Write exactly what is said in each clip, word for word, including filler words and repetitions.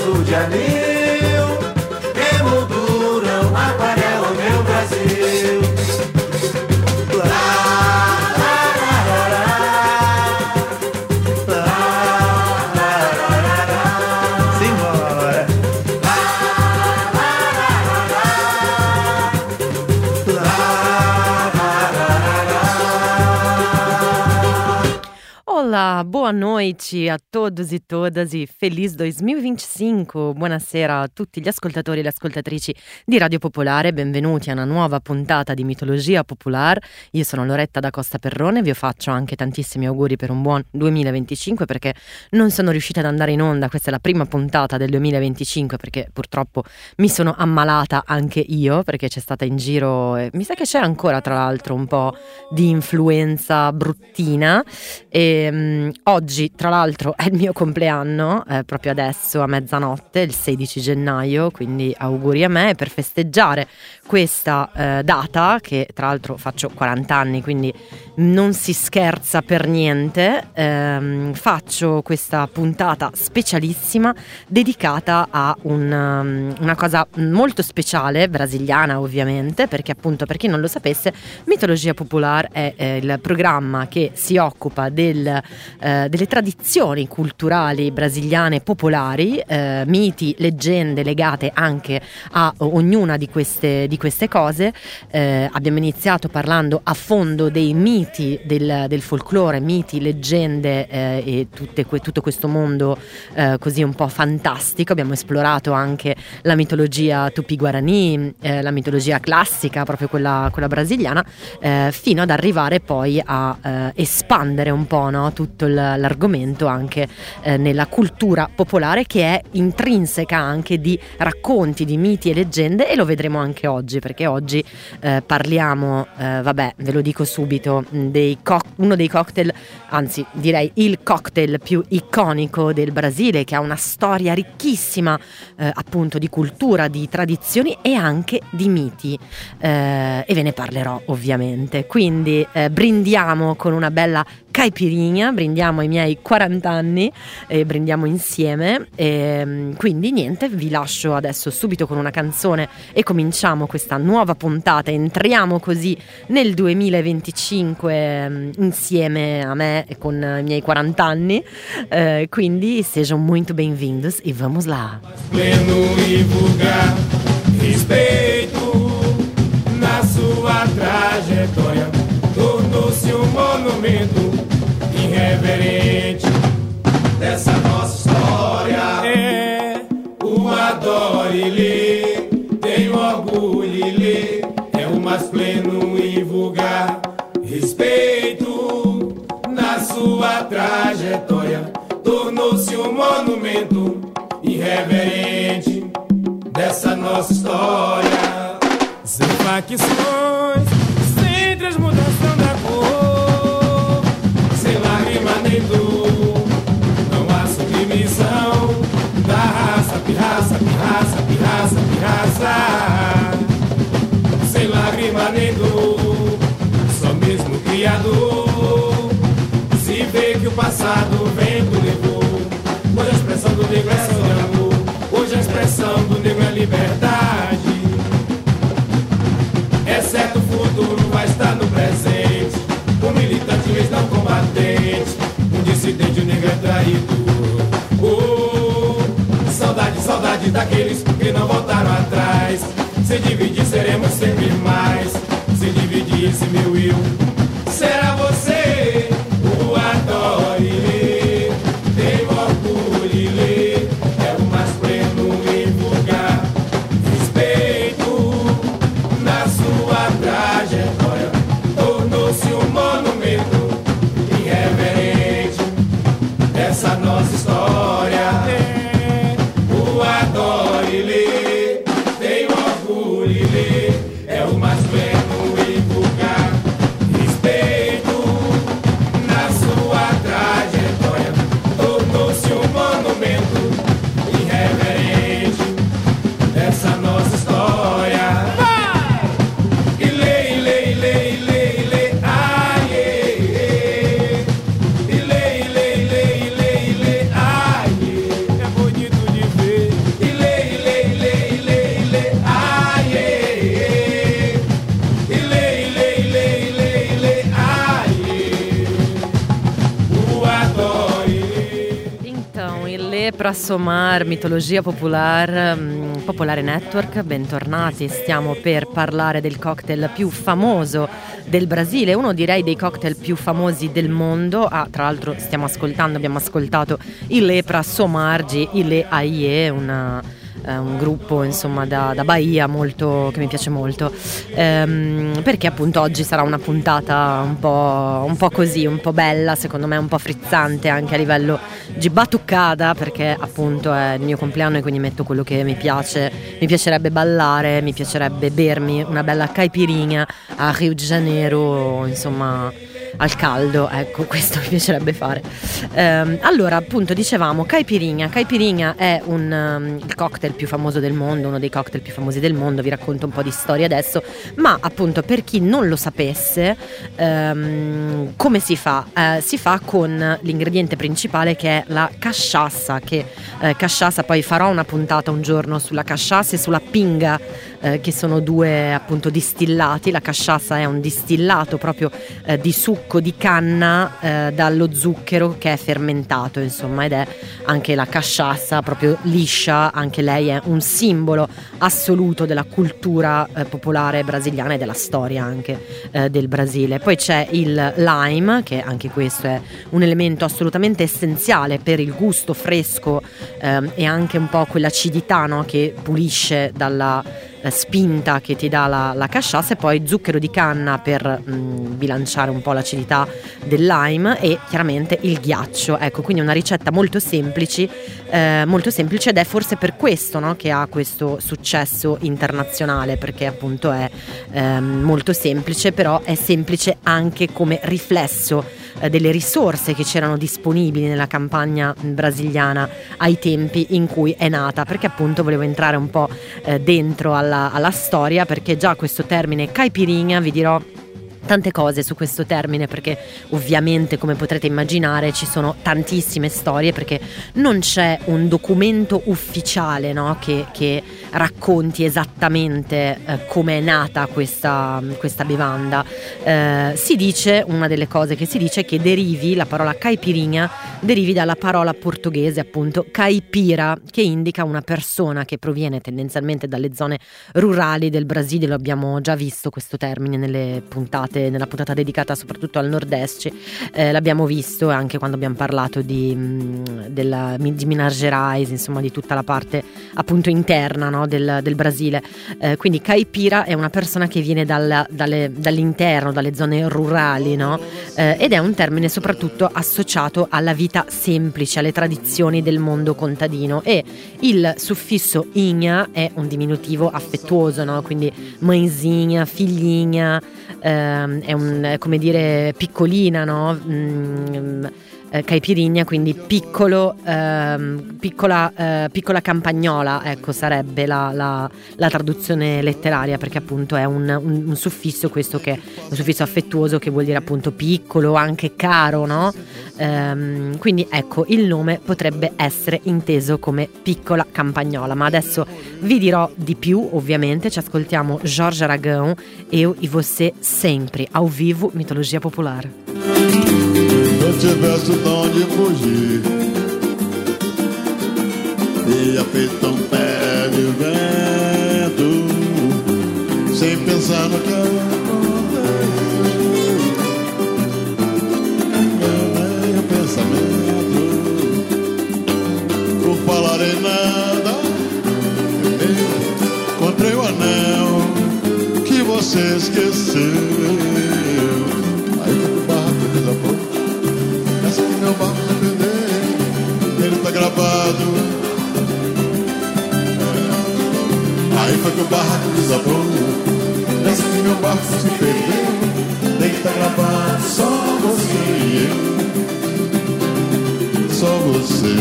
pedaço de anil, emolduram, aquarelam meu Brasil. Lá, lá, lá, lá, lá. Lá, lá, lá, lá, lá. Simbora. Lá, lá, lá, lá, lá. Lá, lá, lá, lá, lá. Olá, boa noite a todos e todas e feliz duemilaventicinque. Buonasera a tutti gli ascoltatori e le ascoltatrici di Radio Popolare, benvenuti a una nuova puntata di Mitologia Popolare. Io sono Loretta da Costa Perrone, vi faccio anche tantissimi auguri per un buon duemilaventicinque perché non sono riuscita ad andare in onda, questa è la prima puntata del duemilaventicinque perché purtroppo mi sono ammalata anche io perché c'è stata in giro, e mi sa che c'è ancora tra l'altro un po' di influenza bruttina e um, oggi tra l'altro è il mio compleanno, eh, proprio adesso a mezzanotte, il sedici gennaio, quindi auguri a me. E per festeggiare questa eh, data, che tra l'altro faccio quaranta anni, quindi non si scherza per niente, ehm, faccio questa puntata specialissima dedicata a un, um, una cosa molto speciale, brasiliana ovviamente, perché appunto, per chi non lo sapesse, Mitologia Popolare è eh, il programma che si occupa del, eh, delle tradizioni culturali brasiliane popolari, eh, miti, leggende legate anche a ognuna di queste, di queste cose. Eh, abbiamo iniziato parlando a fondo dei miti del, del folklore, miti, leggende eh, e tutte que- tutto questo mondo eh, così un po' fantastico. Abbiamo esplorato anche la mitologia tupi-guarani, eh, la mitologia classica, proprio quella, quella brasiliana, eh, fino ad arrivare poi a eh, espandere un po', no, tutto il, l'argomento anche eh, nella cultura popolare, che è intrinseca anche di racconti, di miti e leggende, e lo vedremo anche oggi, perché oggi eh, parliamo, eh, vabbè, ve lo dico subito, dei co- uno dei cocktail, anzi direi il cocktail più iconico del Brasile, che ha una storia ricchissima eh, appunto di cultura, di tradizioni e anche di miti, eh, e ve ne parlerò ovviamente. Quindi eh, brindiamo con una bella caipirinha, brindiamo ai miei quaranta anni e brindiamo insieme. E quindi niente, vi lascio adesso subito con una canzone e cominciamo questa nuova puntata. Entriamo così nel duemilaventicinque insieme a me e con i miei quaranta anni, eh, quindi sejam muito bem-vindos e vamos lá. Pleno e vulgar, respeito na sua trajetória, tornou-se um monumento irreverente dessa nossa história. É o adore-lhe, tenho orgulho-lhe, é o mais pleno e vulgar respeito na sua trajetória, tornou-se um monumento irreverente dessa nossa história. Sem facções, sem transmutação da cor, sem lágrima nem dor, não há submissão da raça, pirraça, pirraça, pirraça, pirraça. Sem lágrima nem dor, só mesmo o Criador. Se vê que o passado o vento levou, hoje a expressão do negro é só de amor, hoje a expressão do negro é liberdade. Exceto o futuro vai estar no presente, o militante vez não combatente, um dissidente, o negro é traidor. Oh, saudade, saudade daqueles que não voltaram atrás. Se dividir seremos sempre mais, se dividir esse meu eu será você. O adore-lhe, tem orgulho-lhe, é o mais pleno e vulgar respeito na sua trajetória, tornou-se um monumento irreverente dessa nossa história. O adore-lhe, tem orgulho-lhe, é o mais pleno e vulgar respeito na sua trajetória, tornou-se um monumento irreverente dessa nossa história. Ile, ile, ile, ile, ile, ai, ile, ile, ile, ile, ile, ai. É bonito de ver Lepra Somar, Mitologia Popular, Popolare Network, bentornati. Stiamo per parlare del cocktail più famoso del Brasile, uno direi dei cocktail più famosi del mondo. Ah, tra l'altro stiamo ascoltando, abbiamo ascoltato il Lepra Somargi, il Aie, una... un gruppo insomma da, da Bahia molto, che mi piace molto, ehm, perché appunto oggi sarà una puntata un po', un po' così, un po' bella, secondo me un po' frizzante anche a livello di batuccada, perché appunto è il mio compleanno e quindi metto quello che mi piace. Mi piacerebbe ballare, mi piacerebbe bermi una bella caipirinha a Rio de Janeiro, insomma al caldo, ecco, questo mi piacerebbe fare. Ehm, allora, appunto, dicevamo caipirinha. Caipirinha è un, um, il cocktail più famoso del mondo, uno dei cocktail più famosi del mondo. Vi racconto un po' di storia adesso, ma appunto per chi non lo sapesse, ehm, come si fa? Eh, si fa con l'ingrediente principale che è la cachaça, che eh, cachaça, poi farò una puntata un giorno sulla cachaça e sulla pinga, eh, che sono due appunto distillati. La cachaça è un distillato proprio eh, di succo di canna eh, dallo zucchero che è fermentato, insomma, ed è anche la cachaça proprio liscia, anche lei è un simbolo assoluto della cultura eh, popolare brasiliana e della storia anche eh, del Brasile. Poi c'è il lime, che anche questo è un elemento assolutamente essenziale per il gusto fresco eh, e anche un po' quell'acidità, no, che pulisce dalla spinta che ti dà la, la cachaça, e poi zucchero di canna per mh, bilanciare un po' l'acidità del lime e chiaramente il ghiaccio. Ecco, quindi una ricetta molto semplice, eh, molto semplice, ed è forse per questo, no, che ha questo successo internazionale, perché appunto è eh, molto semplice, però è semplice anche come riflesso delle risorse che c'erano disponibili nella campagna brasiliana ai tempi in cui è nata, perché appunto volevo entrare un po' eh, dentro alla, alla storia, perché già questo termine caipirinha, vi dirò tante cose su questo termine, perché ovviamente, come potrete immaginare, ci sono tantissime storie, perché non c'è un documento ufficiale, no, che, che racconti esattamente eh, come è nata questa, questa bevanda. Eh, si dice, una delle cose che si dice è che derivi, la parola caipirinha derivi dalla parola portoghese appunto caipira, che indica una persona che proviene tendenzialmente dalle zone rurali del Brasile. Lo abbiamo già visto questo termine nelle puntate, nella puntata dedicata soprattutto al nord-est, eh, l'abbiamo visto anche quando abbiamo parlato di, mh, della, di Minas Gerais, insomma di tutta la parte appunto interna, no, del, del Brasile. Eh, quindi caipira è una persona che viene dal, dalle, dall'interno, dalle zone rurali, no? Eh, ed è un termine soprattutto associato alla vita semplice, alle tradizioni del mondo contadino, e il suffisso inha è un diminutivo affettuoso, no? Quindi mãezinha, figlina, ehm, è un, come dire, piccolina, no? Mm, eh, caipirinha, quindi piccolo, ehm, piccola, eh, piccola campagnola, ecco, sarebbe la, la, la traduzione letteraria, perché appunto è un, un, un suffisso, questo che è un suffisso affettuoso, che vuol dire appunto piccolo, anche caro, no? Ehm, quindi ecco, il nome potrebbe essere inteso come piccola campagnola, ma adesso vi dirò di più. Ovviamente ci ascoltiamo Jorge Aragão, Eu e Você Sempre, ao vivo, Mitologia Popolare. Se eu tivesse o dom de fugir, ia feito um pé de vento, sem pensar no que eu nem o pensamento, por falar em nada, encontrei o anel que você esqueceu. Aí o barco desabou, essa que meu barco se perdeu, ele tá gravado. Aí foi que o barco desabou, essa que meu barco se perdeu, tem que tá gravado, só você e eu, só você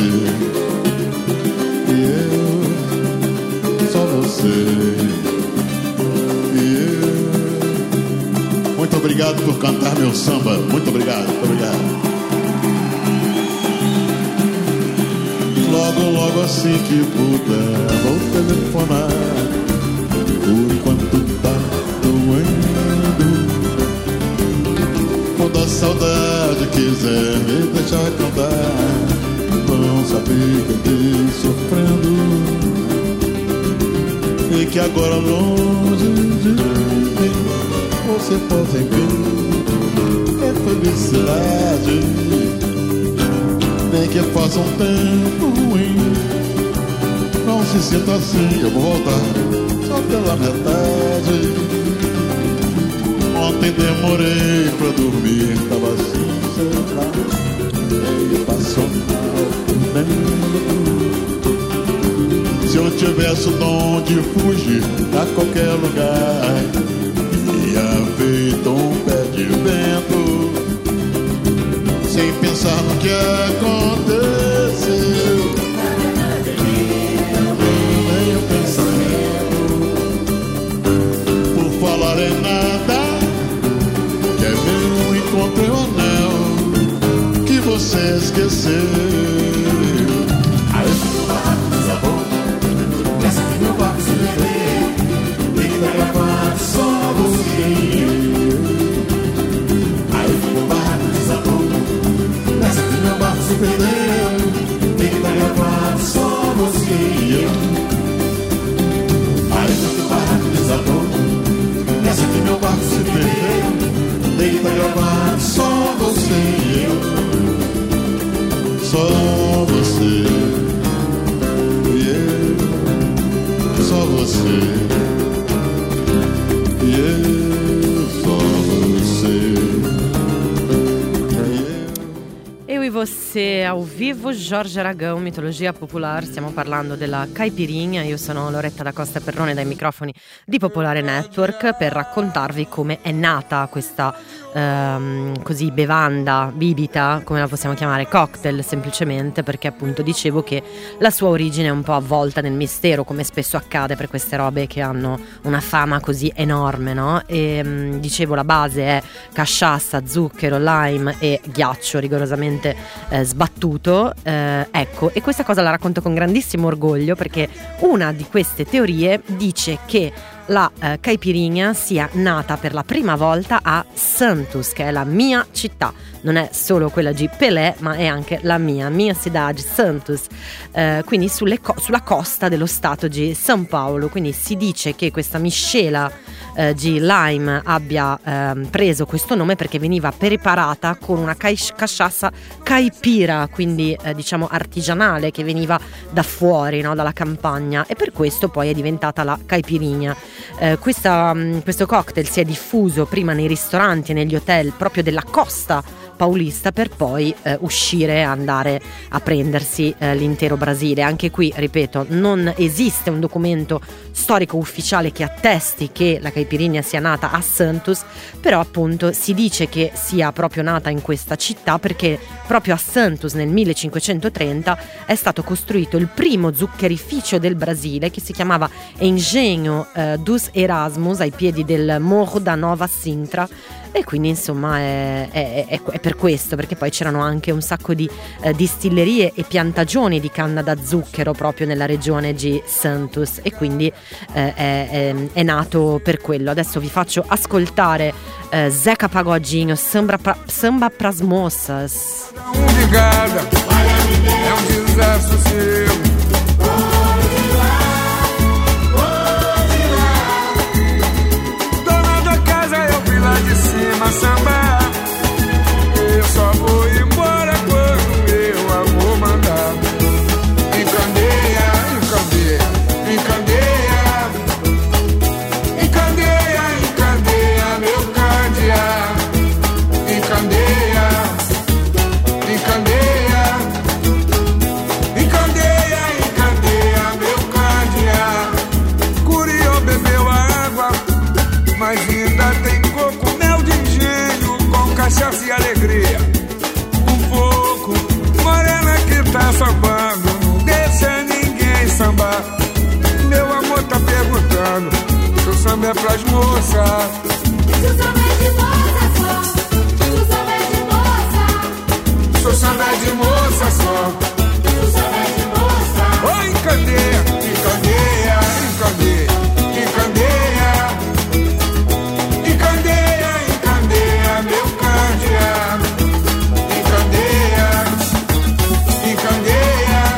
e eu, só você e eu. Muito obrigado por cantar meu samba, muito obrigado, muito obrigado. Logo, logo assim que puder, vou telefonar, por enquanto tá doendo. Quando a saudade quiser me deixar cantar, vão saber que andei sofrendo e que agora longe de mim você pode ver é felicidade, nem que faça um tempo ruim. Não se sinta assim, eu vou voltar só pela metade. Ontem demorei pra dormir, tava assim, sei lá, meio passional também. Se eu tivesse o dom de fugir a qualquer lugar, ia feito um pé de vento, sem pensar no que aconteceu. Nem o pensamento, por falar em nada, que é meu encontro e o anel que você esqueceu. Aí o barraco desabou, nessa que meu barco se perdeu, tem que tá gravado só você e eu. Aí o barraco desabou, nessa que meu barco se perdeu, tem que tá gravado só você e eu. Aí o barraco desabou, nessa que meu barco se perdeu, tem que tá gravado só você e eu. Só você e eu, só você e eu, só você e eu. Eu e você ao vivo, Jorge Aragão, Mitologia Popular, stiamo parlando della caipirinha. Io sono Loretta da Costa Perrone dai microfoni di Popolare Network per raccontarvi come è nata questa ehm, così bevanda, bibita, come la possiamo chiamare, cocktail semplicemente, perché appunto dicevo che la sua origine è un po' avvolta nel mistero, come spesso accade per queste robe che hanno una fama così enorme, no? E mh, dicevo la base è casciassa, zucchero, lime e ghiaccio rigorosamente eh, sbattuto, eh, ecco, e questa cosa la racconto con grandissimo orgoglio perché una di queste teorie dice che la eh, caipirinha sia nata per la prima volta a Santos, che è la mia città. Non è solo quella di Pelé, ma è anche la mia, mia cidade, Santos, eh, quindi sulle co- sulla costa dello stato di São Paulo. Quindi si dice che questa miscela eh, di lime abbia eh, preso questo nome perché veniva preparata con una cai- casciassa caipira, quindi eh, diciamo artigianale, che veniva da fuori, no? Dalla campagna, e per questo poi è diventata la caipirinha. Eh, questa, questo cocktail si è diffuso prima nei ristoranti e negli hotel proprio della costa paulista per poi eh, uscire e andare a prendersi eh, l'intero Brasile. Anche qui, ripeto, non esiste un documento storico ufficiale che attesti che la caipirinha sia nata a Santos, però appunto si dice che sia proprio nata in questa città perché proprio a Santos nel millecinquecentotrenta è stato costruito il primo zuccherificio del Brasile, che si chiamava Engenho eh, dos Erasmus, ai piedi del Morro da Nova Sintra. E quindi insomma è, è, è, è per questo, perché poi c'erano anche un sacco di eh, distillerie e piantagioni di canna da zucchero proprio nella regione di Santos, e quindi eh, è, è, è nato per quello. Adesso vi faccio ascoltare eh, Zeca Pagodinho, Samba, pra, Samba pras moças. Obrigada, é um desassossego. De cima samba, eu só vou embora quando meu amor mandar. Encandeia, encandeia, encandeia, encandeia, encandeia, meu candeia. Encandeia, encandeia, encandeia, encandeia, meu candeia. Curió bebeu a água, mas ainda tem coco, mel de engenho, com cachaça e alegria. Um pouco, morena que tá sambando, não deixa ninguém sambar. Meu amor tá perguntando se o samba é pras moças. Se o samba é de moça só, se o samba é de moça. Se o samba é de moça só, se o samba é de moça. oh, encandeia, encandeia, encandeia, encandeia. Encandeia, encandeia, meu candeia. Encandeia, encandeia,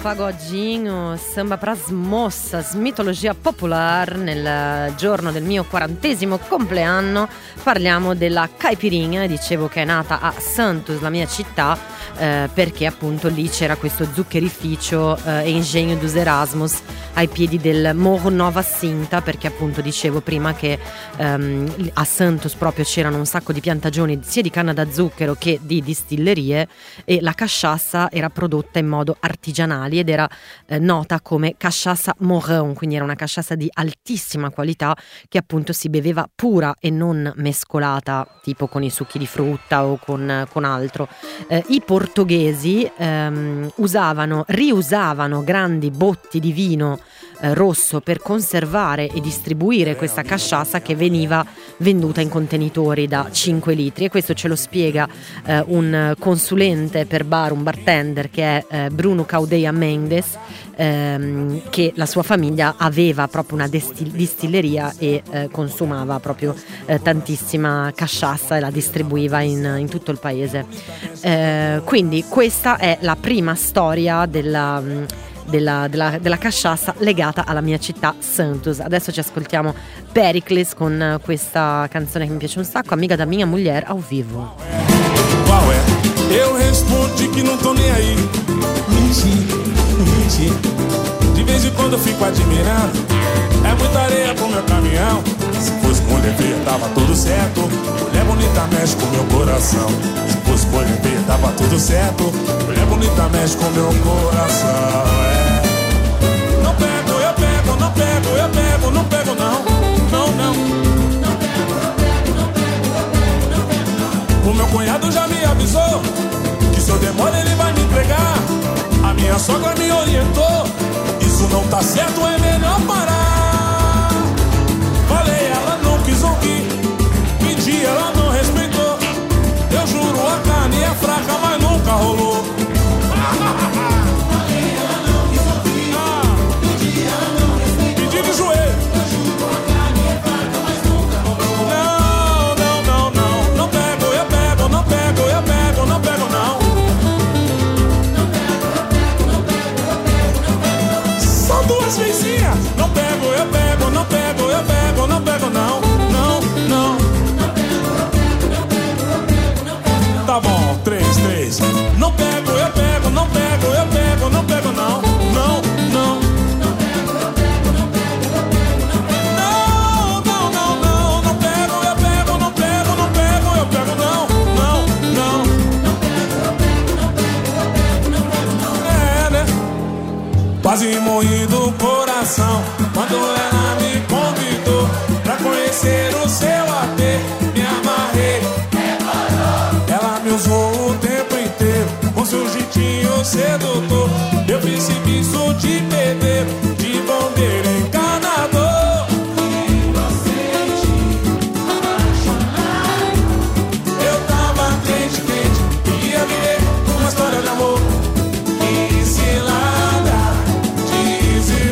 pagodinho, samba pras moças, mitologia popular. Nel giorno del mio quarantesimo compleanno parliamo della caipirinha. Dicevo che è nata a Santos, la mia città, eh, perché appunto lì c'era questo zuccherificio eh, Engenho dos Erasmus ai piedi del Morro Nova Cinta, perché appunto dicevo prima che ehm, a Santos proprio c'erano un sacco di piantagioni sia di canna da zucchero che di distillerie, e la casciassa era prodotta in modo artigianale ed era eh, nota come cachaça morrão, quindi era una casciassa di altissima qualità che appunto si beveva pura e non mescolata tipo con i succhi di frutta o con, con altro. Eh, I portoghesi ehm, usavano, riusavano grandi botti di vino eh, rosso per conservare e distribuire questa casciassa che veniva venduta in contenitori da cinque litri, e questo ce lo spiega eh, un consulente per bar, un bartender che è eh, Bruno Caudeia Mendes, ehm, che la sua famiglia aveva proprio una destil- distilleria e eh, consumava proprio eh, tantissima casciassa e la distribuiva in, in tutto il paese. Eh, quindi questa è la prima storia della Della, della, della casciassa legata alla mia città Santos. Adesso ci ascoltiamo Pericles con questa canzone che mi piace un sacco, Amiga da Minha Mulher, ao vivo. Qual é? Eu respondi que não tô nem aí. Menti, menti. De vez em quando eu fico admirando. É muita areia pro meu caminhão. Se fosse mulher feia, tava tudo certo. Mulher bonita mexe com meu coração. Se fosse mulher feia, tava tudo certo. Mulher bonita mexe com meu coração. É. Não pego, eu pego, não pego, eu pego, não pego não. Não, não. Não pego, eu pego, não pego, eu pego, não pego não. O meu cunhado já me avisou que se eu demoro ele vai me entregar. A minha sogra me orientou. Isso não tá certo, é melhor parar. Falei, ela não quis ouvir. Pedi, ela não respeitou. Eu juro, a carne é fraca, mas nunca rolou. Falei, ela não quis ouvir. Ah. Pedi, ela não respeitou. Pedi de joelho. Eu juro, a carne é fraca, mas nunca rolou. Não, não, não, não. Não pego, eu pego, não pego, eu pego, não pego não. Não pego, eu pego, não pego, eu pego, não pego não. São duas vizinhas. Não pego, eu pego, não pego, eu pego, não pego não. Não, não. Não pego, eu pego, não pego, eu pego, não pego. Tá bom, três, três. Não pego, eu pego, não pego, eu pego, não pego não. Não, não. Não pego, eu pego, não pego, eu pego, não pego. Não, não, não, não. Não pego, eu pego, não pego, não pego, eu pego não. Não, não. Não pego, eu pego, não pego, eu pego, não pego não. É, né? Quase morri do coração quando ela me convidou pra conhecer o seu A T. Me amarrei, ela me usou o tempo inteiro com seu jeitinho sedutor. Eu fiz serviço de pedreiro, de bombeiro, encanador. Inocente, apaixonado. Eu tava crente, crente, ia viver uma história de amor. Que cilada,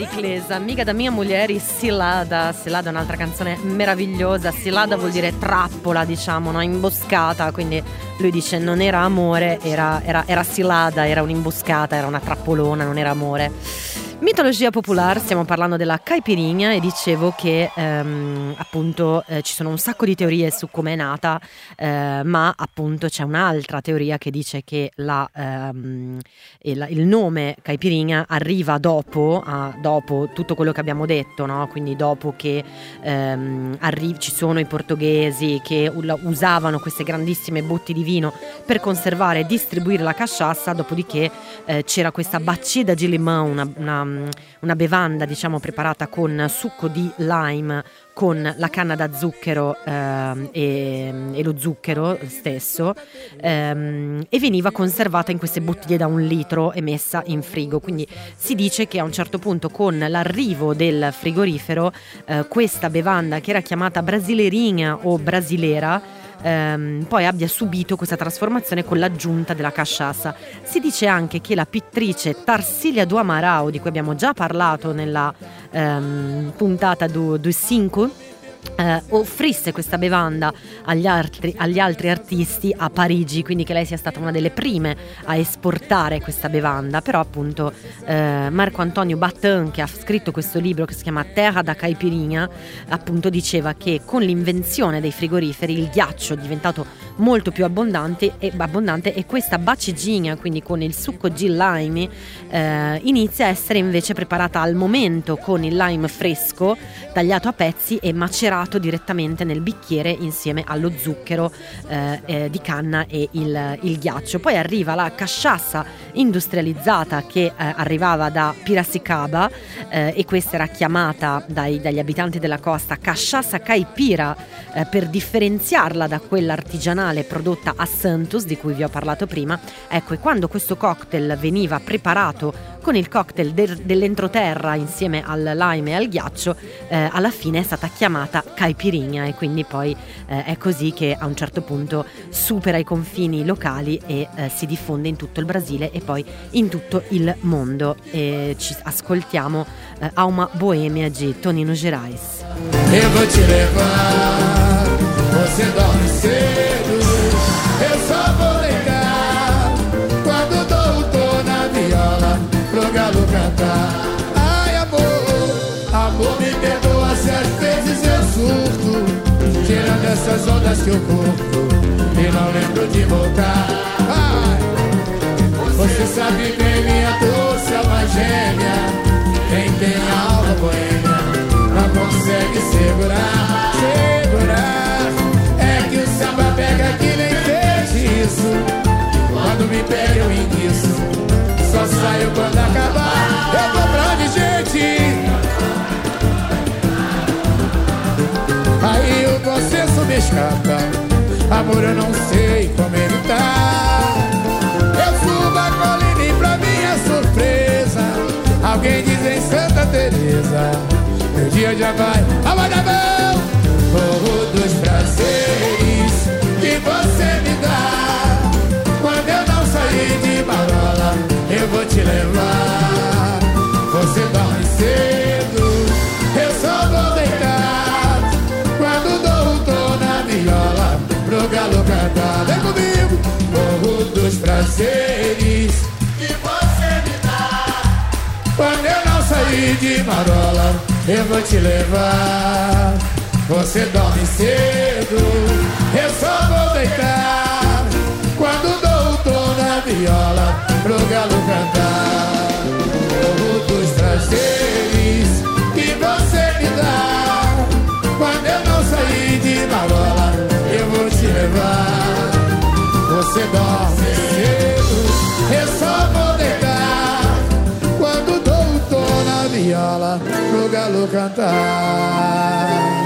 Periclesa, amiga da mia mulher, Cilada. Cilada è un'altra canzone meravigliosa. Cilada vuol dire trappola, diciamo, no? Imboscata, quindi lui dice non era amore, era, era, era Cilada, era un'imboscata, era una trappolona, non era amore. Mitologia popolare, stiamo parlando della caipirinha e dicevo che ehm, appunto eh, ci sono un sacco di teorie su come è nata, eh, ma appunto c'è un'altra teoria che dice che la, ehm, il, il nome caipirinha arriva dopo, a, dopo tutto quello che abbiamo detto, no? Quindi dopo che ehm, arri- ci sono i portoghesi che usavano queste grandissime botti di vino per conservare e distribuire la cachaça, dopodiché eh, c'era questa bacia de limão, una, una una bevanda diciamo preparata con succo di lime, con la canna da zucchero ehm, e, e lo zucchero stesso, ehm, e veniva conservata in queste bottiglie da un litro e messa in frigo. Quindi si dice che a un certo punto, con l'arrivo del frigorifero, eh, questa bevanda che era chiamata brasileirinha o brasilera Ehm, poi abbia subito questa trasformazione con l'aggiunta della cachaça. Si dice anche che la pittrice Tarsília do Amaral, di cui abbiamo già parlato nella ehm, puntata do, do cinque, Eh, offrisse questa bevanda agli altri, agli altri artisti a Parigi, quindi che lei sia stata una delle prime a esportare questa bevanda. Però appunto eh, Marco Antonio Battin, che ha scritto questo libro che si chiama Terra da Caipirinha, appunto diceva che con l'invenzione dei frigoriferi il ghiaccio è diventato molto più abbondante e, abbondante, e questa baciginha, quindi con il succo di lime, eh, inizia a essere invece preparata al momento con il lime fresco tagliato a pezzi e macerato direttamente nel bicchiere insieme allo zucchero eh, eh, di canna e il, il ghiaccio. Poi arriva la cachaça industrializzata che eh, arrivava da Piracicaba, eh, e questa era chiamata dai, dagli abitanti della costa cachaça caipira, eh, per differenziarla da quella artigianale prodotta a Santos di cui vi ho parlato prima. Ecco, e quando questo cocktail veniva preparato con il cocktail de- dell'entroterra insieme al lime e al ghiaccio, eh, alla fine è stata chiamata caipirinha, e quindi poi eh, è così che a un certo punto supera i confini locali e eh, si diffonde in tutto il Brasile e poi in tutto il mondo. E ci ascoltiamo eh, a una boemia di Tonino Gerais. Eu vou te levar, você dorme cedo, eu só vou deitar quando dou o tom na viola pro galo cantar. Ai amor, amor me perdoa se às vezes eu surto, tirando essas ondas que eu curto e não lembro de voltar. Vai, você sabe bem, minha doce alma gêmea, quem tem a alma boêmia não consegue segurar, segurar. É que o samba pega que nem feitiço, quando me pega eu enguiço, só saio quando acabar. Eu vou pra onde, gente? Aí o consenso me escapa, amor eu não sei como evitar. Eu subo a colina e pra minha surpresa, alguém diz em Santa Teresa, meu dia já vai abaixo da mão. Morro dos prazeres que você me dá, quando eu não sair de Marola eu vou te levar. Você dorme cedo, eu só vou deitar quando dou um tom na viola pro galo cantar. Vem comigo. Morro dos prazeres que você me dá, quando eu não sair de Marola eu vou te levar. Você dorme cedo, eu só vou deitar quando dou o tom na viola pro galo cantar. Morro dos prazeres que você me dá, quando eu não sair de Marola eu vou te levar. Você dorme cedo, eu só vou deitar quando dou o tom na viola pro galo cantar.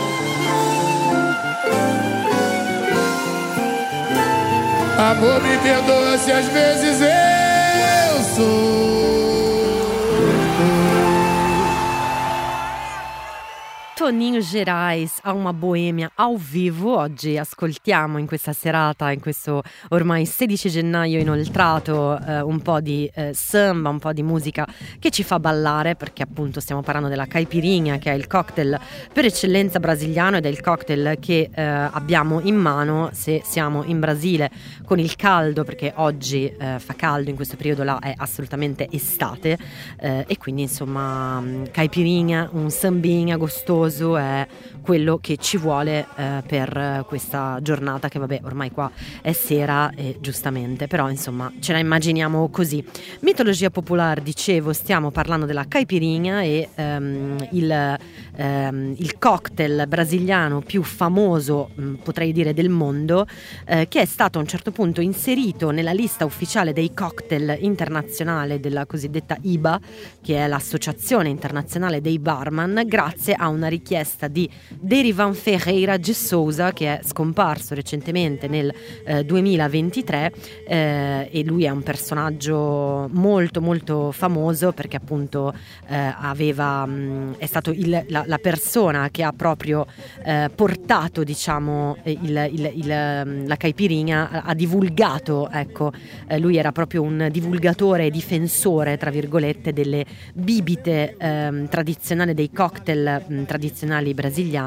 Amor, me perdoa se às vezes eu sou. Toninho Gerais a una boemia ao vivo. Oggi ascoltiamo in questa serata, in questo ormai sedici gennaio inoltrato, eh, un po' di eh, samba, un po' di musica che ci fa ballare, perché appunto stiamo parlando della caipirinha, che è il cocktail per eccellenza brasiliano ed è il cocktail che eh, abbiamo in mano se siamo in Brasile con il caldo, perché oggi eh, fa caldo, in questo periodo là è assolutamente estate, eh, e quindi insomma caipirinha, un sambinha agostoso è quello che ci vuole eh, per questa giornata, che vabbè ormai qua è sera e giustamente, però insomma ce la immaginiamo così. Mitologia popolare, dicevo, stiamo parlando della caipirinha e ehm, il, ehm, il cocktail brasiliano più famoso, mh, potrei dire del mondo, eh, che è stato a un certo punto inserito nella lista ufficiale dei cocktail internazionale della cosiddetta I B A, che è l'associazione internazionale dei barman, grazie a una richiesta di Derivan Ferreira de Souza, che è scomparso recentemente nel eh, duemilaventitré, eh, e lui è un personaggio molto molto famoso perché appunto eh, aveva mh, è stato il, la, la persona che ha proprio eh, portato, diciamo, il, il, il, la caipirinha, ha, ha divulgato, ecco, eh, lui era proprio un divulgatore e difensore, tra virgolette, delle bibite ehm, tradizionali, dei cocktail mh, tradizionali brasiliani,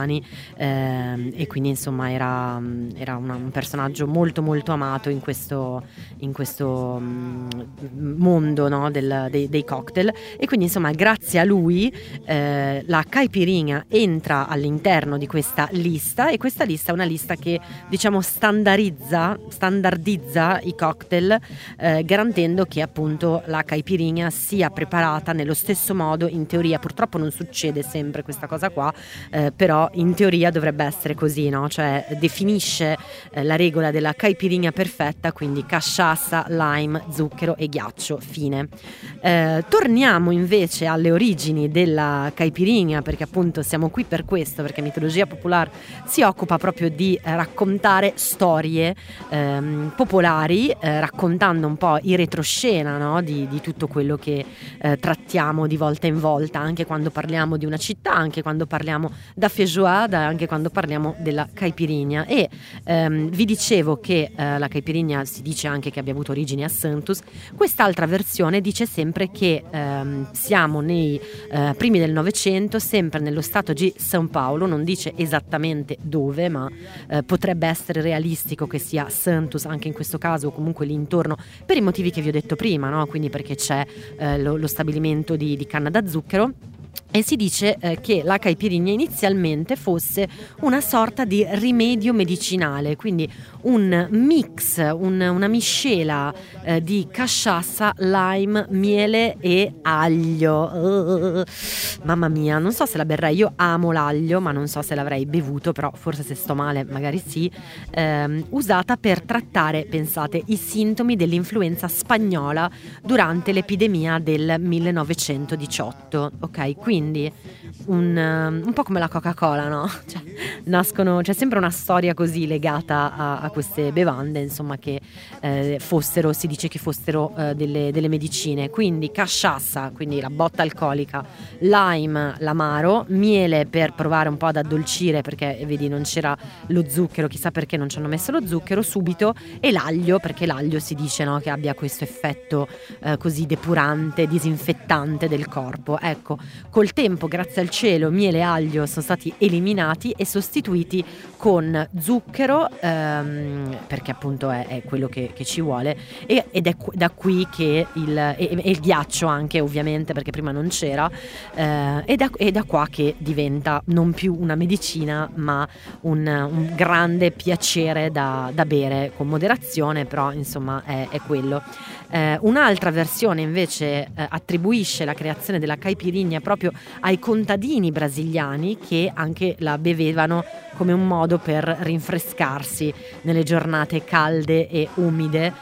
ehm, e quindi insomma era, era una, un personaggio molto molto amato in questo, in questo mh, mondo, no, del, dei, dei cocktail, e quindi insomma grazie a lui eh, la caipirinha entra all'interno di questa lista, e questa lista è una lista che, diciamo, standardizza, standardizza i cocktail, eh, garantendo che appunto la caipirinha sia preparata nello stesso modo. In teoria purtroppo non succede sempre questa cosa qua, eh, però in teoria dovrebbe essere così, no? Cioè definisce eh, la regola della caipirinha perfetta, quindi cachaça, lime, zucchero e ghiaccio, fine. Eh, torniamo invece alle origini della caipirinha, perché appunto siamo qui per questo, perché Mitologia Popolare si occupa proprio di eh, raccontare storie ehm, popolari, eh, raccontando un po' i retroscena, no? di, di tutto quello che eh, trattiamo di volta in volta, anche quando parliamo di una città, anche quando parliamo da feijoada, anche quando parliamo della caipirinha. E ehm, vi dicevo che eh, la caipirinha si dice anche che abbia avuto origini a Santos. Quest'altra versione dice sempre che ehm, siamo nei eh, primi del Novecento, sempre nello stato di São Paulo, non dice esattamente dove, ma eh, potrebbe essere realistico che sia Santos anche in questo caso, o comunque l'intorno, per i motivi che vi ho detto prima, no? Quindi perché c'è eh, lo, lo stabilimento di, di canna da zucchero. E si dice eh, che la caipirinha inizialmente fosse una sorta di rimedio medicinale, quindi un mix, un, una miscela eh, di cachaça, lime, miele e aglio. Uh, mamma mia, non so se la berrei, io amo l'aglio, ma non so se l'avrei bevuto, però forse se sto male magari sì. Ehm, usata per trattare, pensate, i sintomi dell'influenza spagnola durante l'epidemia del millenovecentodiciotto, ok? Quindi un, un po' come la Coca-Cola, no? Cioè, nascono, c'è sempre una storia così legata a, a queste bevande, insomma, che eh, fossero, si dice che fossero eh, delle, delle medicine. Quindi cachaça, quindi la botta alcolica, lime, l'amaro, miele per provare un po' ad addolcire, perché vedi non c'era lo zucchero, chissà perché non ci hanno messo lo zucchero subito, e l'aglio, perché l'aglio si dice, no, che abbia questo effetto eh, così depurante, disinfettante del corpo. Ecco, col tempo, grazie al cielo, miele e aglio sono stati eliminati e sostituiti con zucchero, ehm, perché appunto è, è quello che, che ci vuole, e, ed è da qui che il, e, e il ghiaccio anche, ovviamente, perché prima non c'era, eh, e, da, e da qua che diventa non più una medicina, ma un, un grande piacere da, da bere con moderazione, però insomma è, è quello. Eh, un'altra versione invece eh, attribuisce la creazione della caipirinha proprio ai contadini brasiliani, che anche la bevevano come un modo per rinfrescarsi nelle giornate calde e umide,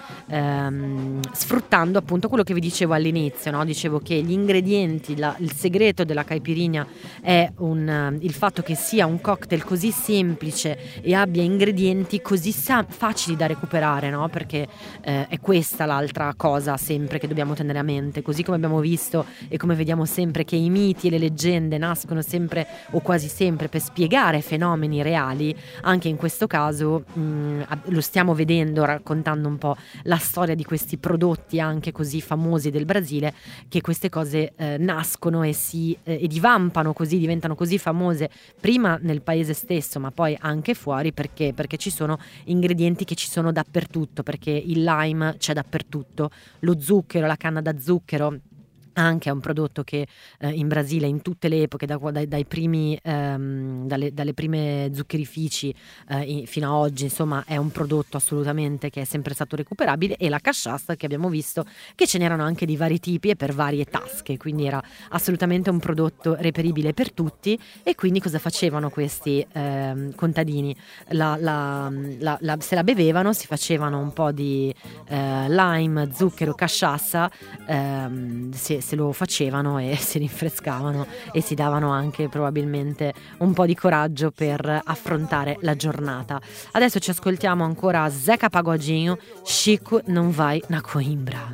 ehm, sfruttando appunto quello che vi dicevo all'inizio, no? Dicevo che gli ingredienti, la, il segreto della caipirinha è un, il fatto che sia un cocktail così semplice e abbia ingredienti così sa- facili da recuperare, no? Perché eh, è questa l'altra cosa sempre che dobbiamo tenere a mente, così come abbiamo visto e come vediamo sempre che i miti e le leggende nascono sempre o quasi sempre per spiegare fenomeni reali, anche in questo caso mh, lo stiamo vedendo raccontando un po' la storia di questi prodotti anche così famosi del Brasile, che queste cose eh, nascono e si eh, e divampano così, diventano così famose prima nel paese stesso ma poi anche fuori, perché perché ci sono ingredienti che ci sono dappertutto, perché il lime c'è dappertutto, lo zucchero, la canna da zucchero anche è un prodotto che eh, in Brasile in tutte le epoche, da, dai, dai primi, ehm, dalle, dalle prime zuccherifici eh, fino a oggi, insomma è un prodotto assolutamente che è sempre stato recuperabile, e la cachaça che abbiamo visto che ce n'erano anche di vari tipi e per varie tasche, quindi era assolutamente un prodotto reperibile per tutti. E quindi cosa facevano questi ehm, contadini? La, la, la, la, se la bevevano, si facevano un po' di eh, lime, zucchero, cachaça, ehm, se, se lo facevano e si rinfrescavano e si davano anche probabilmente un po' di coraggio per affrontare la giornata. Adesso ci ascoltiamo ancora Zeca Pagodinho, Chico não vai na Coimbra.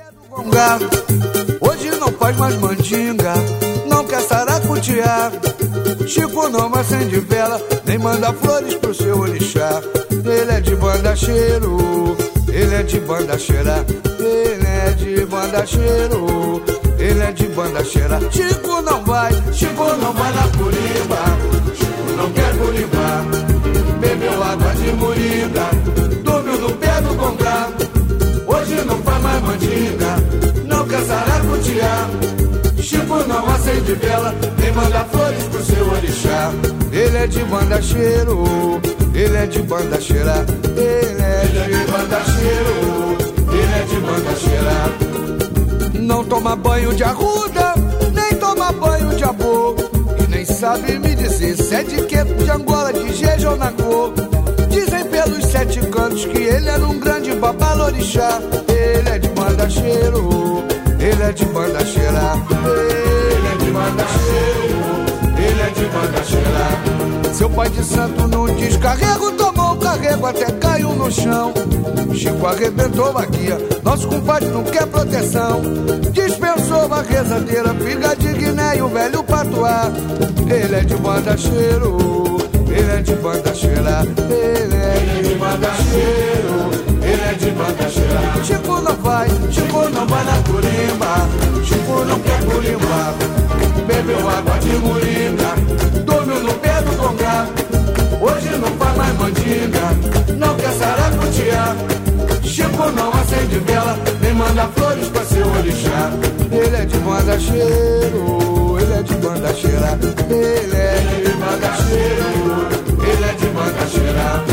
Hoje não faz mais mandinga, não quer saracutear. Chico não acende vela, nem manda flores pro seu orixá. Ele é de banda cheiro, ele é de banda cheira, ele é de banda cheiro, ele é de banda cheira. Chico não vai, Chico não vai na Corimba, Chico não quer Corimba. Bebeu água de moringa, dormiu no pé do congá. Hoje não faz mais mandinga, não quer saracutear. Chico não acende vela, nem manda flores pro seu orixá. Ele é de banda cheiro, ele é de banda cheira, ele é de banda cheiro, ele é de banda cheira. Não toma banho de arruda, nem toma banho de abô, e nem sabe me dizer se é de queto, de Angola, de Jeje ou Nagô. Dizem pelos sete cantos que ele era um grande babalorixá. Ele é de banda cheiro, ele é de banda cheira, ele é de banda cheiro, ele é de banda cheira. Seu pai de santo num descarrego tomou um carrego até caiu no chão. Chico arrebentou a guia, nosso compadre não quer proteção. Dispensou a rezadeira, figa de Guiné e o velho patuá. Ele é de banda cheiro, ele é de banda cheira, ele é de banda cheiro, ele é de banda cheira. Chico não vai, Chico não vai na Corimba, Chico não quer Corimba. Bebeu água de moringa, dormiu no pé do congá. Hoje não faz mais mandinga, não quer saracutear. Chico não acende vela, nem manda flores pra seu orixá. Ele é de banda cheiro, ele é de banda cheira, ele é de banda cheiro, ele é de banda cheira.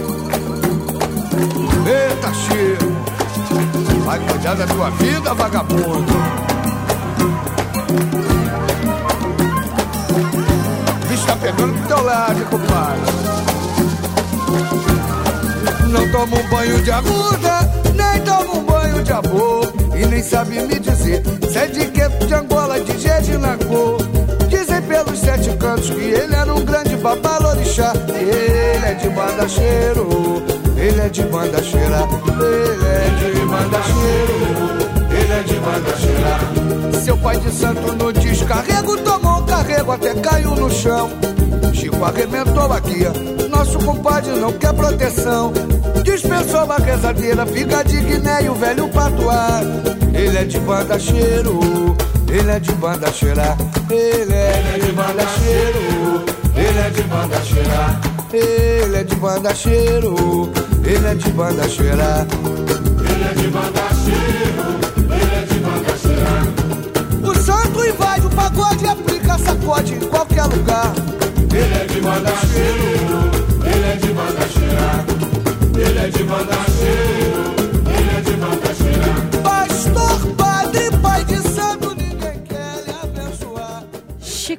Eita, Chico, vai cuidar da tua vida, vagabundo. O bicho tá pegando pro teu lado, compadre. Não toma um banho de arruda, nem toma um banho de abô, e nem sabe me dizer se é de queto, de Angola, de Jeje e Nagô. Dizem pelos sete cantos que ele era um grande babalorixá. Ele é de banda cheiro, ele é de banda cheira, ele é de banda cheiro, ele é de banda cheira. Seu pai de santo no descarrego tomou um carrego até caiu no chão. Chico arrebentou a guia, nosso compadre não quer proteção. Dispensou a rezadeira, figa de Guiné e o velho patuá. Ele é de banda cheiro, ele é de banda cheira, ele é de banda cheiro, ele é de banda cheira, ele é de banda cheiro, ele é de banda cheira, ele é de banda cheiro, ele é de banda cheira. O santo invade o pagode e aplica sacode em qualquer lugar. Ele é de banda cheiro, ele é de banda cheira, ele é de banda cheiro, ele é de banda cheira. Pastor, padre, pai de santo, ninguém quer lhe abençoar. Chico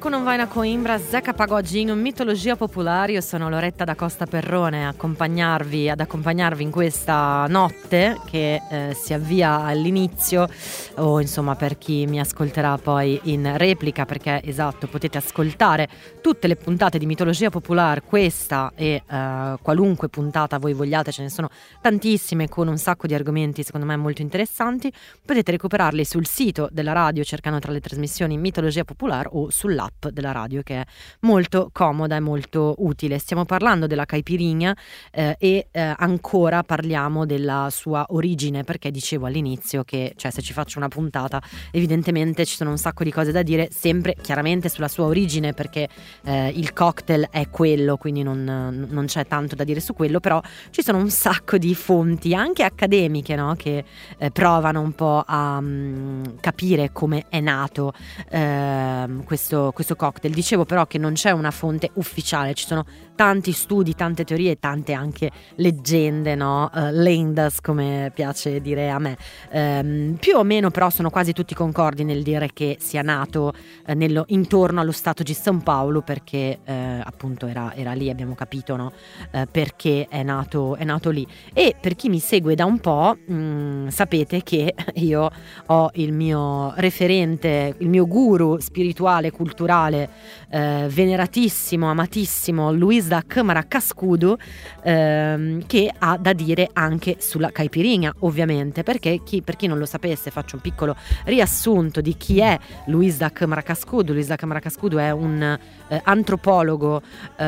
Pouco non vai na Coimbra, Zeca Pagodinho, Mitologia Popolare. Io sono Loretta da Costa Perrone accompagnarvi, ad accompagnarvi in questa notte che eh, si avvia all'inizio, o insomma per chi mi ascolterà poi in replica, perché esatto, potete ascoltare tutte le puntate di Mitologia Popolare, questa e eh, qualunque puntata voi vogliate, ce ne sono tantissime con un sacco di argomenti secondo me molto interessanti. Potete recuperarli sul sito della radio cercando tra le trasmissioni Mitologia Popolare o sull'app della radio, che è molto comoda e molto utile. Stiamo parlando della caipirinha eh, e eh, ancora parliamo della sua origine, perché dicevo all'inizio che, cioè, se ci faccio una puntata evidentemente ci sono un sacco di cose da dire, sempre chiaramente sulla sua origine, perché eh, il cocktail è quello, quindi non, non c'è tanto da dire su quello, però ci sono un sacco di fonti anche accademiche, no? Che eh, provano un po' a um, capire come è nato eh, questo questo cocktail. Dicevo però che non c'è una fonte ufficiale, ci sono tanti studi, tante teorie, tante anche leggende, no? Uh, lendas, come piace dire a me. Um, più o meno però sono quasi tutti concordi nel dire che sia nato uh, nello, intorno allo stato di São Paulo, perché uh, appunto era, era lì, abbiamo capito, no? Uh, perché è nato, è nato lì. E per chi mi segue da un po' mh, sapete che io ho il mio referente, il mio guru spirituale, culturale, eh, veneratissimo, amatissimo Luiz da Câmara Cascudo, ehm, che ha da dire anche sulla caipirinha, ovviamente, perché chi, per chi non lo sapesse, faccio un piccolo riassunto di chi è Luiz da Câmara Cascudo. Luiz da Câmara Cascudo è un eh, antropologo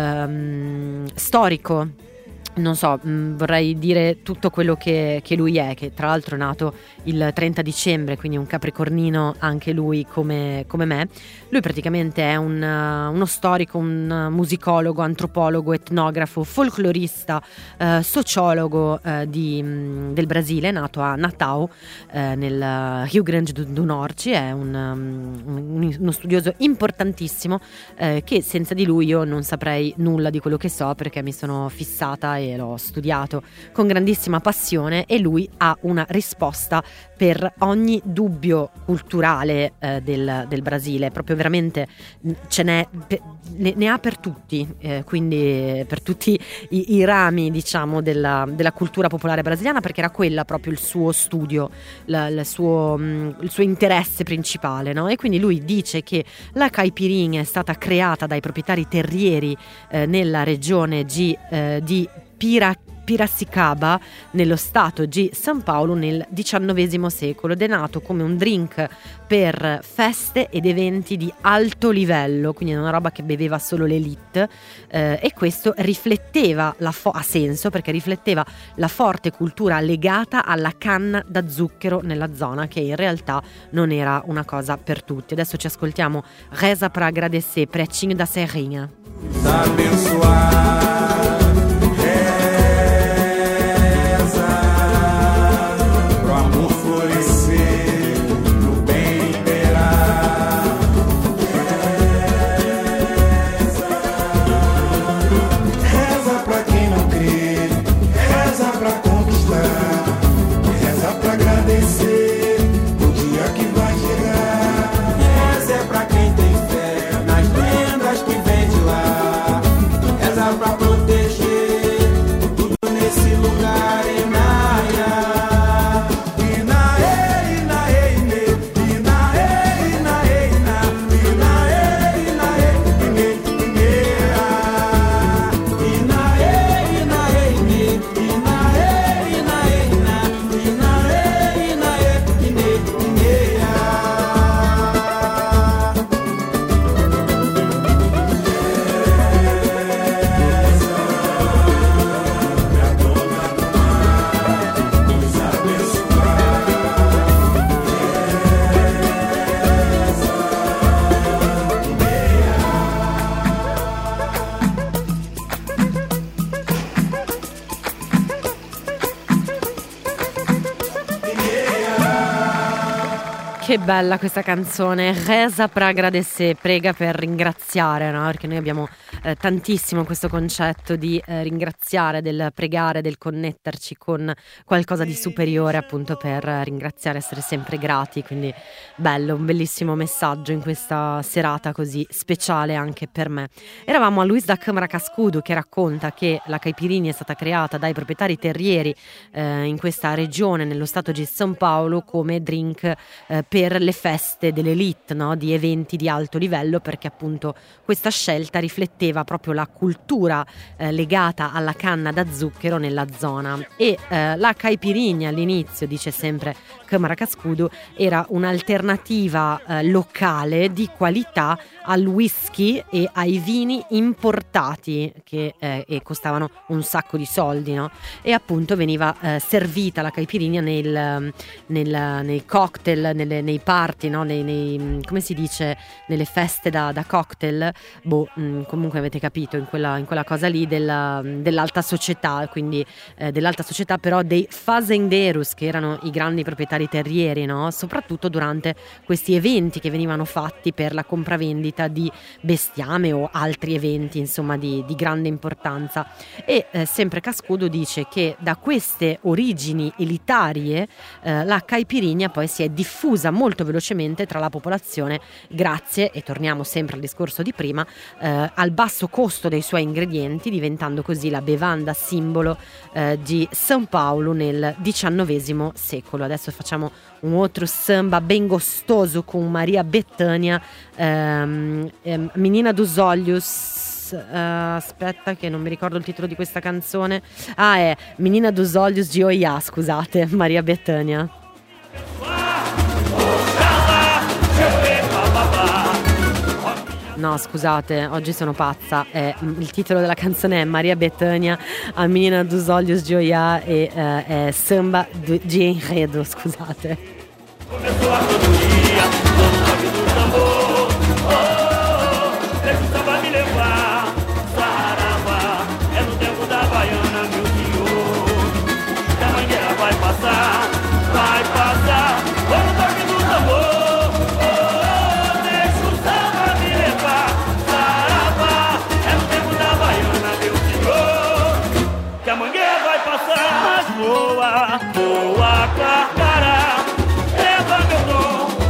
ehm, storico. Non so, mh, vorrei dire tutto quello che, che lui è, che tra l'altro è nato il trenta dicembre, quindi un capricornino anche lui come, come me. Lui praticamente è un, uh, uno storico, un musicologo, antropologo, etnografo, folclorista, uh, sociologo uh, di, mh, del Brasile, nato a Natal, uh, nel Rio Grande do, do Norte. È un, um, uno studioso importantissimo uh, che senza di lui io non saprei nulla di quello che so, perché mi sono fissata e l'ho studiato con grandissima passione, e lui ha una risposta per ogni dubbio culturale eh, del, del Brasile. Proprio veramente ce n'è, ne, ne ha per tutti, eh, quindi per tutti i, i rami, diciamo, della, della cultura popolare brasiliana, perché era quella proprio il suo studio, la, il, suo, mh, il suo interesse principale, no? E quindi lui dice che la caipirinha è stata creata dai proprietari terrieri eh, nella regione G, eh, di Pira, Piracicaba, nello stato di São Paulo, nel diciannovesimo secolo, ed è nato come un drink per feste ed eventi di alto livello, quindi è una roba che beveva solo l'elite, eh, e questo rifletteva la fo- ha senso perché rifletteva la forte cultura legata alla canna da zucchero nella zona, che in realtà non era una cosa per tutti. Adesso ci ascoltiamo Reza pra Agradecer, Pretinho da Serrinha. Pra Che bella questa canzone, Reza para agradecer, prega per ringraziare, no? Perché noi abbiamo eh, tantissimo questo concetto di eh, ringraziare, del pregare, del connetterci con qualcosa di superiore, appunto per ringraziare, essere sempre grati, quindi bello, un bellissimo messaggio in questa serata così speciale anche per me. Eravamo a Luis da Câmara Cascudo, che racconta che la caipirinha è stata creata dai proprietari terrieri eh, in questa regione, nello stato di São Paulo, come drink eh, per le feste dell'elite, no? Di eventi di alto livello, perché appunto questa scelta rifletteva proprio la cultura eh, legata alla canna da zucchero nella zona. E eh, la caipirinha all'inizio, dice sempre Câmara Cascudo, era un'alternativa eh, locale di qualità al whisky e ai vini importati che eh, e costavano un sacco di soldi, no? E appunto veniva eh, servita la caipirinha nel, nel, nei cocktail, nelle, nei party, no? nei, nei, come si dice, nelle feste da, da cocktail, boh, mh, comunque avete capito, in quella, in quella cosa lì della, dell'alta società, quindi eh, dell'alta società però dei fazendeiros, che erano i grandi proprietari terrieri, no? Soprattutto durante questi eventi che venivano fatti per la compravendita di bestiame o altri eventi, insomma, di, di grande importanza. E eh, sempre Cascudo dice che da queste origini elitarie eh, la caipirinha poi si è diffusa molto velocemente tra la popolazione grazie, e torniamo sempre al discorso di prima, eh, al basso costo dei suoi ingredienti, diventando così la bevanda simbolo eh, di São Paulo nel diciannovesimo secolo. Adesso facciamo un altro samba ben gostoso con Maria Bethânia, ehm, ehm, Menina dos Olhos. Uh, aspetta che non mi ricordo il titolo di questa canzone. Ah, è Menina dos Olhos di Oiá, scusate, Maria Bethânia. No, scusate, oggi sono pazza. Eh, il titolo della canzone è Maria Bethânia, a Menina dos Olhos de Oiá, e eh, è Samba de Enredo, scusate. Começou a cantoria, todo toque do tambor. Oh, deixa o samba me levar, saravá, é no tempo da baiana, meu senhor. Que a mangueira vai passar, vai passar, oh, no toque do tambor. Oh, deixa o samba me levar, saravá, é no tempo da baiana, meu senhor. Que a mangueira vai passar, mas voa, voa, carcará. Leva meu dom,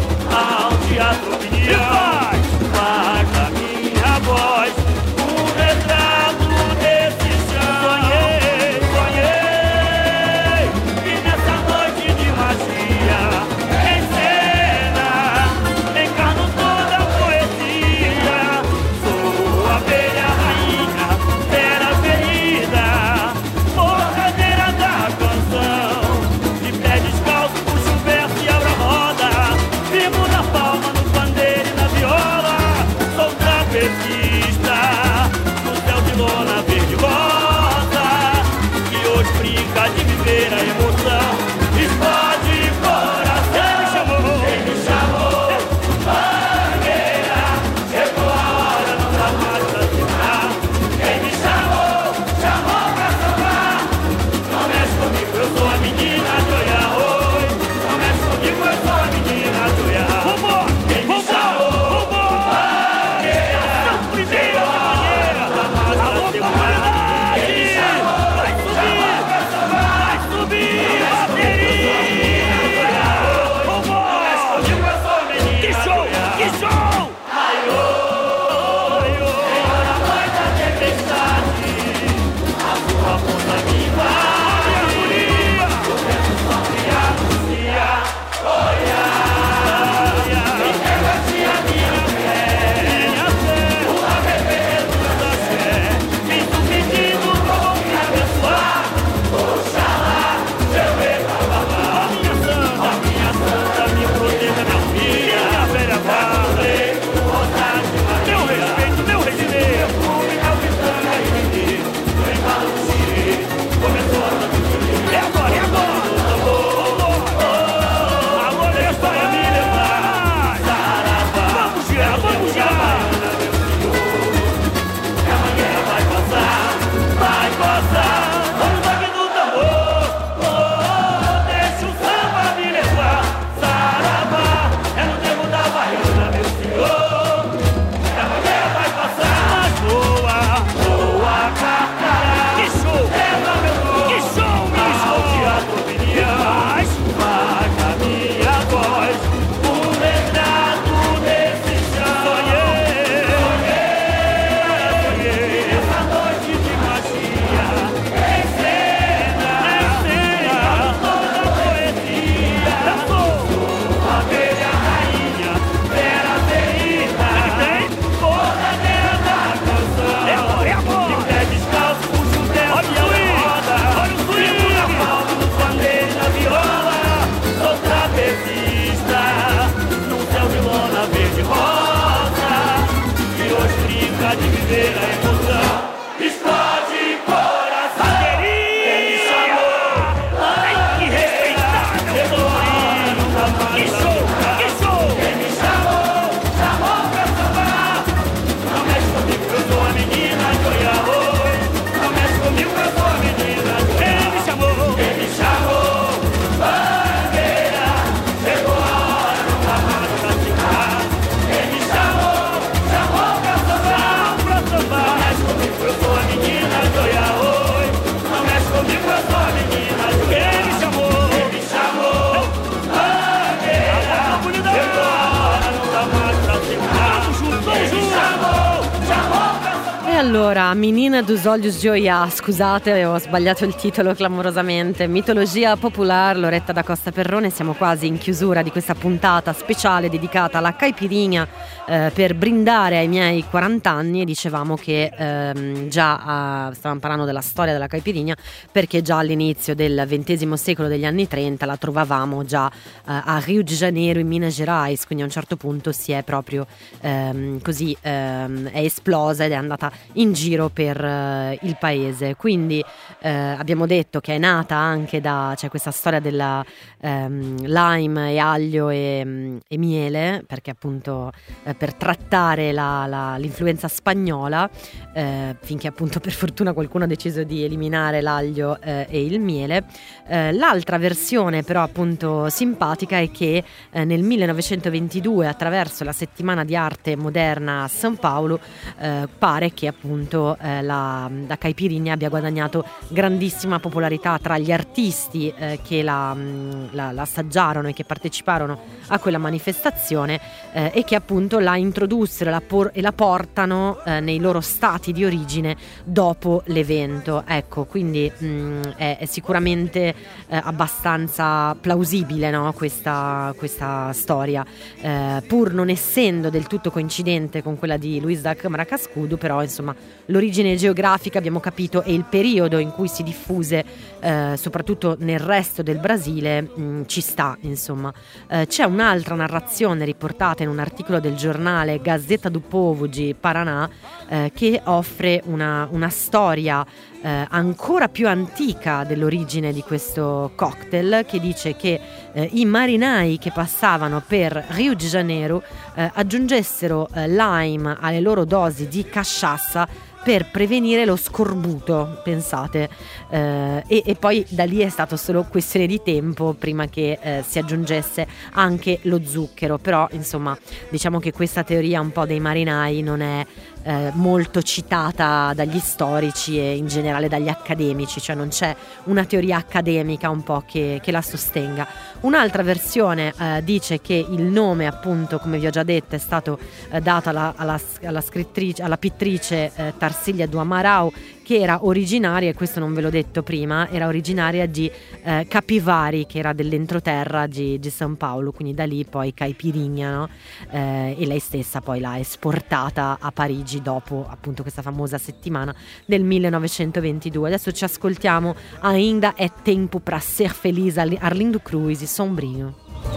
A Menina dos Olhos de Oiá, scusate, ho sbagliato il titolo clamorosamente. Mitologia popolare, Loretta da Costa Perrone. Siamo quasi in chiusura di questa puntata speciale dedicata alla caipirinha eh, per brindare ai miei quaranta anni, e dicevamo che ehm, già eh, stavamo parlando della storia della caipirinha perché già all'inizio del ventesimo secolo, degli anni trenta, la trovavamo già eh, a Rio de Janeiro in Minas Gerais, quindi a un certo punto si è proprio ehm, così ehm, è esplosa ed è andata in giro per uh, il paese. Quindi uh, abbiamo detto che è nata anche da, c'è questa storia della um, lime e aglio e, um, e miele, perché appunto uh, per trattare la, la, l'influenza spagnola, uh, finché appunto per fortuna qualcuno ha deciso di eliminare l'aglio uh, e il miele. Uh, l'altra versione però appunto simpatica è che uh, nel millenovecentoventidue, attraverso la settimana di arte moderna a San Paolo, uh, pare che appunto eh, la, la caipirinha abbia guadagnato grandissima popolarità tra gli artisti eh, che la, la, la assaggiarono e che parteciparono a quella manifestazione eh, e che appunto la introdussero la por- e la portano eh, nei loro stati di origine dopo l'evento. Ecco, quindi mh, è, è sicuramente eh, abbastanza plausibile, no? questa, questa storia, eh, pur non essendo del tutto coincidente con quella di Luis da Câmara Cascudo, però insomma l'origine geografica, abbiamo capito, e il periodo in cui si diffuse eh, soprattutto nel resto del Brasile mh, ci sta, insomma. Eh, c'è un'altra narrazione riportata in un articolo del giornale Gazeta do Povo di Paraná eh, che offre una, una storia eh, ancora più antica dell'origine di questo cocktail, che dice che eh, i marinai che passavano per Rio de Janeiro eh, aggiungessero eh, lime alle loro dosi di cachaça per prevenire lo scorbuto, pensate, eh, e, e poi da lì è stato solo questione di tempo prima che eh, si aggiungesse anche lo zucchero. Però insomma diciamo che questa teoria un po' dei marinai non è eh, molto citata dagli storici e in generale dagli accademici, cioè non c'è una teoria accademica un po' che, che la sostenga. Un'altra versione eh, dice che il nome, appunto, come vi ho già detto, è stato eh, dato alla, alla, alla scrittrice, alla pittrice eh, Tarsila do Amaral, che era originaria, e questo non ve l'ho detto prima, era originaria di eh, Capivari, che era dell'entroterra di, di San Paolo, quindi da lì poi caipirinha, no? eh, e lei stessa poi l'ha esportata a Parigi dopo appunto questa famosa settimana del millenovecentoventidue. Adesso ci ascoltiamo Ainda é tempo pra ser feliz, Arlindo Cruz e Sombrinho.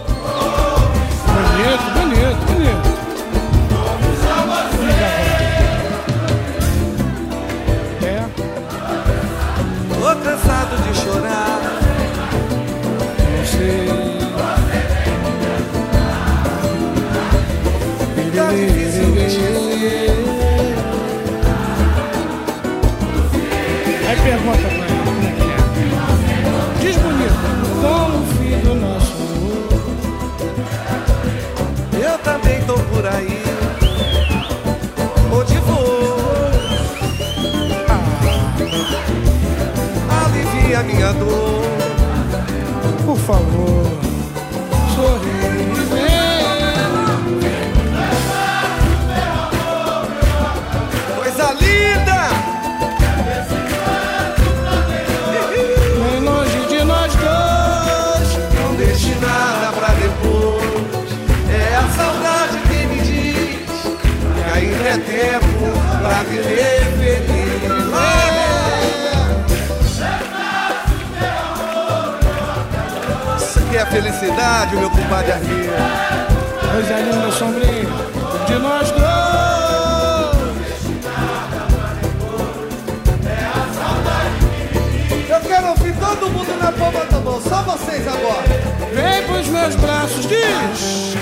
Bonito, bonito, bonito. Tô cansado de chorar. Não sei. Tá difícil de esquecer. Aí pergunta pra ela como é que é. Diz bonito, como filho nosso amor. Eu também tô por aí. Onde vou? Alivia minha dor. Por favor, sorri, Coisa linda! bem longe de nós dois. Não deixe nada pra depois. É a saudade que me diz que ainda é tempo pra viver feliz. Isso aqui é a felicidade, meu compadre Arlinho. Coisa linda, Sombrinho, de nós dois. Eu quero ouvir todo mundo na palma da mão, só vocês agora. Vem pros meus braços, diz.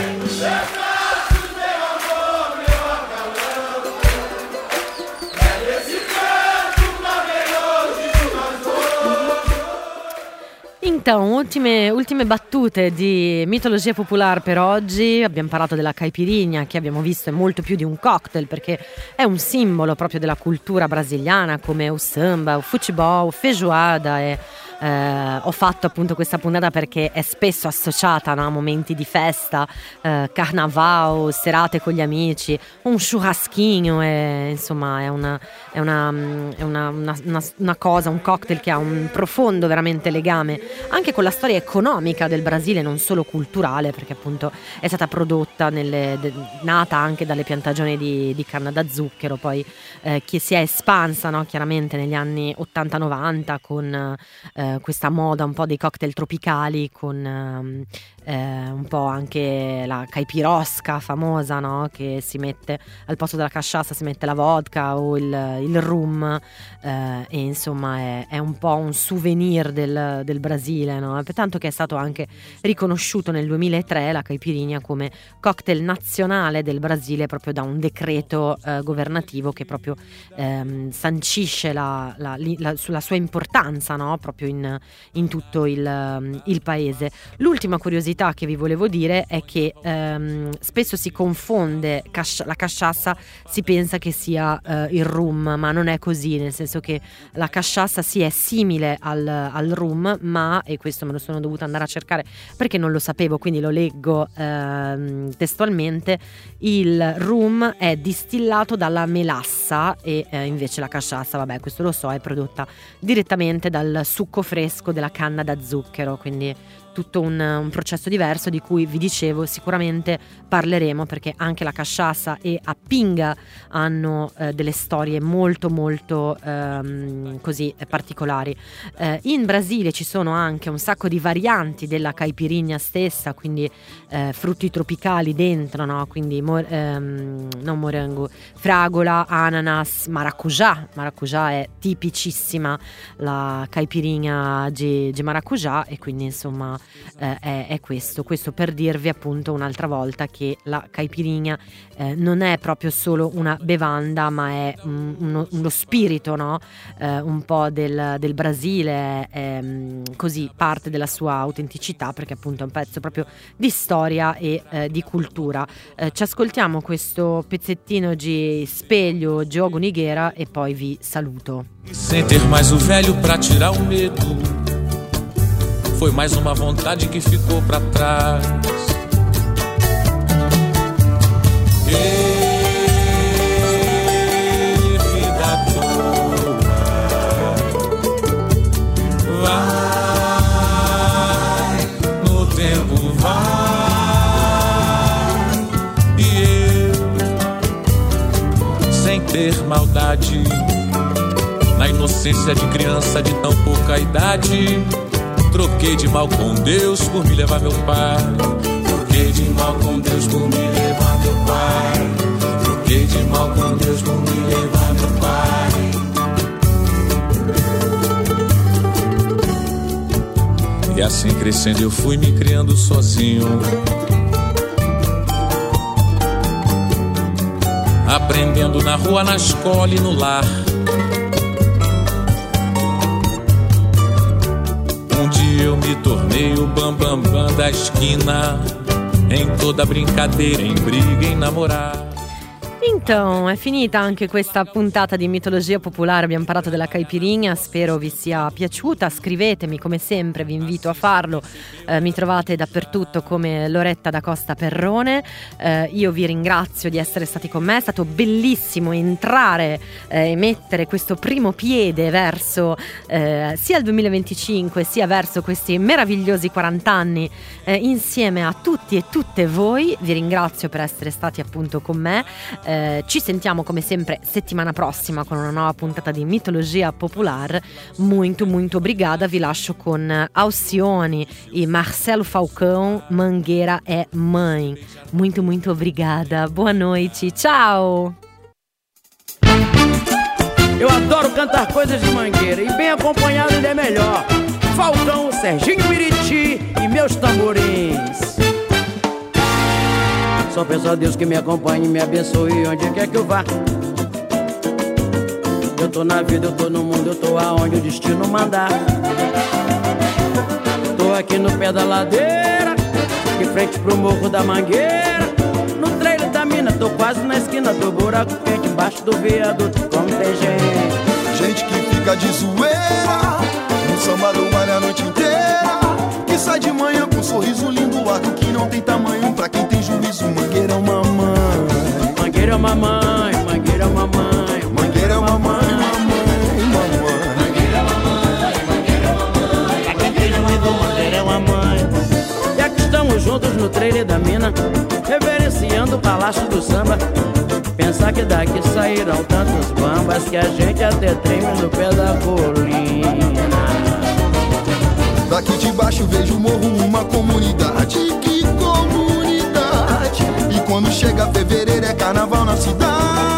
Então, ultime, ultime battute di mitologia popolare per oggi. Abbiamo parlato della caipirinha, che abbiamo visto è molto più di un cocktail, perché è un simbolo proprio della cultura brasiliana, come o samba, o futebol, o feijoada, e eh, ho fatto appunto questa puntata perché è spesso associata, no, a momenti di festa, eh, carnaval, serate con gli amici, un churrasquinho, è, insomma è una, è una, è una, una, una, una cosa, un cocktail che ha un profondo veramente legame anche con la storia economica del Brasile, non solo culturale, perché appunto è stata prodotta nelle, de, nata anche dalle piantagioni di, di canna da zucchero, poi eh, che si è espansa, no, chiaramente negli anni ottanta novanta con eh, questa moda un po' dei cocktail tropicali, con eh, eh, un po' anche la caipirosca famosa, no, che si mette al posto della cachaça si mette la vodka o il, il rum, eh, e insomma è, è un po' un souvenir del, del Brasile, no? Tanto che è stato anche riconosciuto nel duemilatré la caipirinha come cocktail nazionale del Brasile, proprio da un decreto eh, governativo che proprio ehm, sancisce la, la, la, la sua importanza, no? Proprio in, in tutto il, il paese. L'ultima curiosità che vi volevo dire è che ehm, spesso si confonde cascia, la cachaça, si pensa che sia eh, il rum, ma non è così, nel senso che la cachaça sì è simile al, al rum, ma, e questo me lo sono dovuta andare a cercare perché non lo sapevo, quindi lo leggo ehm, testualmente, il rum è distillato dalla melassa e eh, invece la cachaça, vabbè, questo lo so, è prodotta direttamente dal succo fresco della canna da zucchero, quindi tutto un, un processo diverso di cui vi dicevo sicuramente parleremo, perché anche la cachaça e a pinga hanno eh, delle storie molto molto ehm, così eh, particolari. Eh, in Brasile ci sono anche un sacco di varianti della caipirinha stessa, quindi eh, frutti tropicali dentro, no? Quindi mor- ehm, non morango, fragola, ananas, maracujá. Maracujá è tipicissima la caipirinha di, di maracujá, e quindi insomma Eh, è, è questo questo per dirvi appunto un'altra volta che la caipirinha eh, non è proprio solo una bevanda, ma è un, uno, uno spirito, no? Eh, un po' del, del Brasile, è, è così parte della sua autenticità, perché appunto è un pezzo proprio di storia e eh, di cultura. Eh, ci ascoltiamo questo pezzettino di Spelho, Diogo Niguera, e poi vi saluto. Sem ter mais o velho pra tirar o medo, foi mais uma vontade que ficou pra trás. E vida toda vai, no tempo vai, e eu, sem ter maldade, na inocência de criança de tão pouca idade, troquei de mal com Deus por me levar meu pai. Troquei de mal com Deus por me levar meu pai. Troquei de mal com Deus por me levar meu pai. E assim crescendo eu fui me criando sozinho, aprendendo na rua, na escola e no lar. Eu me tornei o bambambam bam, bam da esquina, em toda brincadeira, em briga, em namorar. Então, è finita anche questa puntata di Mitologia Popolare, abbiamo parlato della caipirinha, spero vi sia piaciuta, scrivetemi come sempre, vi invito a farlo, eh, mi trovate dappertutto come Loretta da Costa Perrone, eh, io vi ringrazio di essere stati con me, è stato bellissimo entrare eh, e mettere questo primo piede verso eh, sia il duemilaventicinque sia verso questi meravigliosi quaranta anni eh, insieme a tutti e tutte voi, vi ringrazio per essere stati appunto con me. Eh, ci sentiamo come sempre settimana prossima con una nuova puntata di Mitologia Popolare. Muito, muito obrigada. Vi lascio con Alcione e Marcelo Falcão, Mangueira é mãe. Muito, muito obrigada. Boa noite. Tchau! Eu adoro cantar coisas de Mangueira e bem acompanhado ainda é melhor. Falcão, Serginho Miriti e meus tamborins. Só peço a Deus que me acompanhe e me abençoe onde quer que eu vá. Eu tô na vida, eu tô no mundo, eu tô aonde o destino mandar. Tô aqui no pé da ladeira, de frente pro morro da Mangueira. No trailer da mina, tô quase na esquina do buraco quente, embaixo do viaduto, como tem gente. Gente que fica de zoeira no samba do Mané trailer da mina, reverenciando o palácio do samba. Pensar que daqui sairão tantos bambas que a gente até treme no pé da colina. Daqui de baixo vejo o morro, uma comunidade. Que comunidade! E quando chega fevereiro é carnaval na cidade.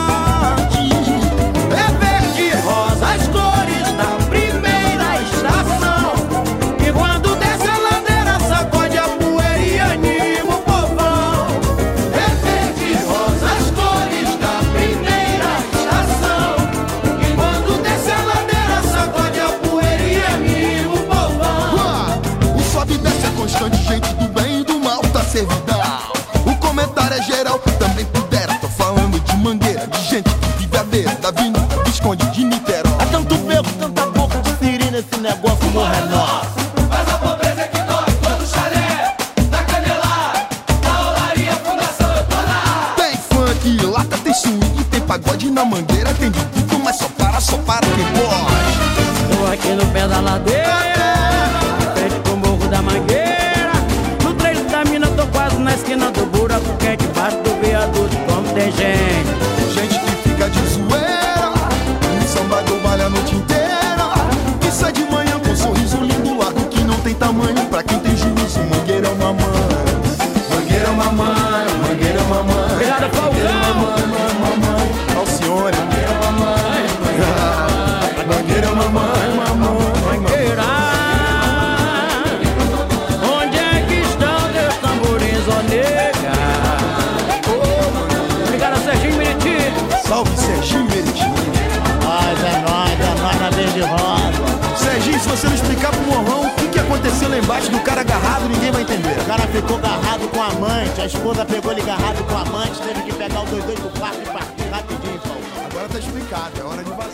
É verde e rosa as cores da primeira estação. E quando desce a ladeira sacode a poeira e anima o povão. É verde e rosa as cores da primeira estação. E quando desce a ladeira sacode a poeira e anima o povão. O sobe e desce é constante, gente do bem e do mal tá servidão. O comentário é geral, também pudera. Tô falando de Mangueira, de gente que vive à beira da avenida Visconde de Niterói. Há tanto beco, tanta boca de siri nesse negócio, morre é nosso. Mas a pobreza é que dói, todo o chalé, na Candelária, na Olaria, Fundação eu tô lá. Tem funk, lata, tem swing, tem pagode na Mangueira, tem de tudo, mas só para, só para quem pode. Tô aqui no pé da ladeira, frente pro morro da Mangueira. No treino da mina, tô quase na esquina do buraco quente, embaixo do viaduto, como tem gente. Gente que fica de zoeira, no samba do baile a noite inteira. Que sai de manhã com um sorriso lindo, largo que não tem tamanho. Pra quem tem juízo, Mangueira é uma mãe. Mangueira é uma mãe, Mangueira é uma mãe. Obrigado, Falcão. Mamãe, Alcione. Mangueira é uma mãe, Mangueira é uma mãe, mamãe. Mangueira, onde é que estão teus tamborins, ó nega? Obrigado, Serginho Meriti. Salve, Serginho Meriti. Nós é nós, é nós na verde rosa. Serginho, se você não explicar pro morrão o que, que aconteceu lá embaixo do cara agarrado, ninguém vai entender. O cara ficou agarrado com a amante, a esposa pegou ele agarrado com a amante, teve que pegar o dois dois do quarto e partir rapidinho, Paulo. Agora tá explicado, é hora de